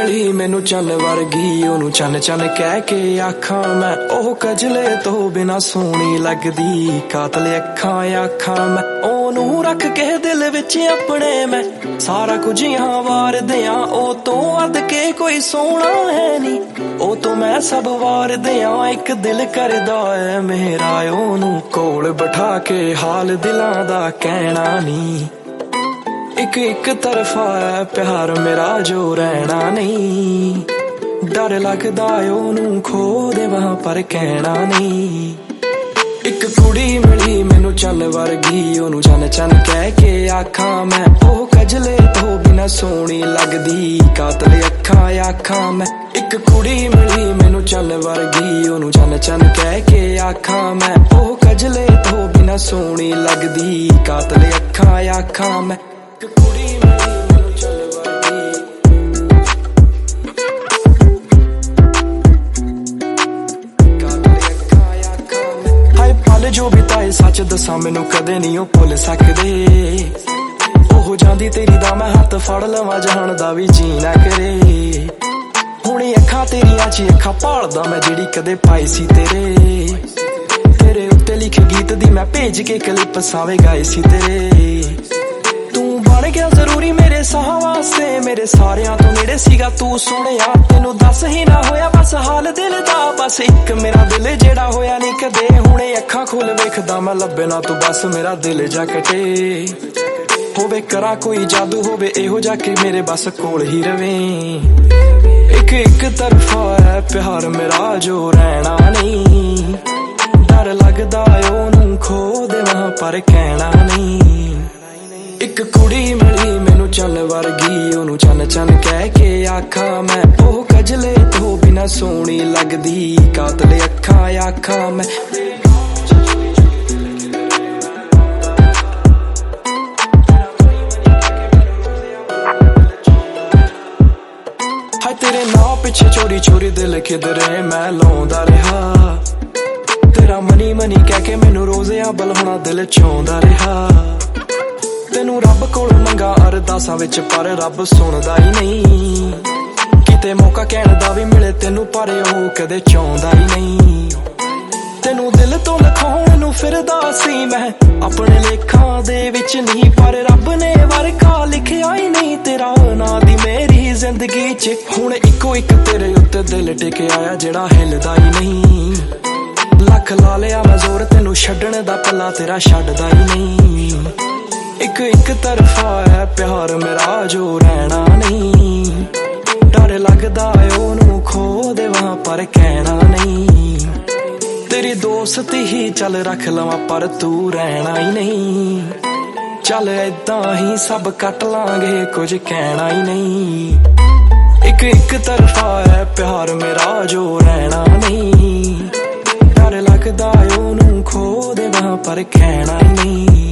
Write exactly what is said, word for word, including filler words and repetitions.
मिली मैनू चन वर्गी ओनू चन चन कह के आखां मैं ओह कजले तो बिना सोहनी लगदी कातल अखां आखां मैं ओनू रख के दिल विच अपने मैं सारा कुछ यहाँ वार दियां ओ तो अद के कोई सोना है नी ओ तो मैं सब वार दियां एक दिल करदा है मेरा ओनू कोल बिठा के हाल दिलां दा कहना नी एक एक तरफा है प्यार मेरा जो रहना नहीं डर लगदा ओनू खो देवां पर कहना नहीं एक कुड़ी मिली मैनू चन वर्गी ओनू चन चन कह के आखां मैं ओह कजले तो बिना सोहनी लगदी कातल अखां आखां मैं एक कुड़ी मिली मैनू चन वर्गी ओनू चन चन कह के आखां मैं ओह कजले तो बिना सोहनी लगदी कातल अखां आखां मैं कुड़ी मिली मैनू चन वर्गी हाय पल जो बिताए सच दसां मैनू कदे नहीं ओ भुल सकदे ओह जांदी तेरी दा मैं हत्थ फड़ लवां जहान दा भी जी ना करे हुणे अखां तेरियां च अखां भालदा मैं जेड़ी कदे पाई सी तेरे तेरे उत्ते लिखे गीत दी मैं भेज के क्लिप सावे गाए सी तेरे बन गया जरूरी मेरे साह वास्ते मेरे सारियां तो नेड़े सीगा तू सोहणिया तेनू दस ही ना होया बस हाल दिल दा बस एक मेरा दिल जेड़ा होया नहीं कदे हुणे अखां खोल वेखदा मैं लब्बे ना तू बस मेरा दिल जा कटे होवे करा कोई जादू होवे एहो जाके मेरे बस कोल ही रवे एक एक तरफा है प्यार मेरा जो रहना नहीं डर लगदा ओनू खो देवां पर कहना नहीं एक कुड़ी मिली मैनू चन वर्गी ओनू चन चन कह के आखां मैं ओह कजले तो बिना सोहनी लगदी कातल अखां आखां मैं हाय तेरे नां पिछे चोरी चोरी दिल किधरे मैं लाउंदा रहा तेरा मनी मनी कह के मैनू रोज़ियां बलहोना दिल चाहुंदा रहा तेनू रब कोल मंगा अरदासां विच पर रब सुनदा ही नहीं किते मौका कहण दा भी मिले तेनू पर ओह कदे चाहुंदा ही नहीं तेनू दिल तो लिखाउण नू फिरदा सी मैं अपने लेखां दे विच नहीं पर रब ने वरखा लिखिया ही नहीं तेरा नां दी मेरी जिंदगी च हुण इको इक तेरे उत्ते दिल टिके आया जेड़ा हिलदा ही नहीं लख ला लिया मैं जोर तेनू छड्डण दा पल्ला तेरा छड्डदा ही नहीं एक एक तरफा है प्यार मेरा जो रहना नहीं डर लगदा ओनू खो देवां पर कहना नहीं तेरी दोस्ती ही चल रख लवां पर तू रहना ही नहीं चल ऐदां ही सब कट लांगे कुछ कहना ही नहीं एक एक तरफा है प्यार मेरा जो रहना नहीं डर लगदा ओनू खो देवां पर कहना ही नहीं।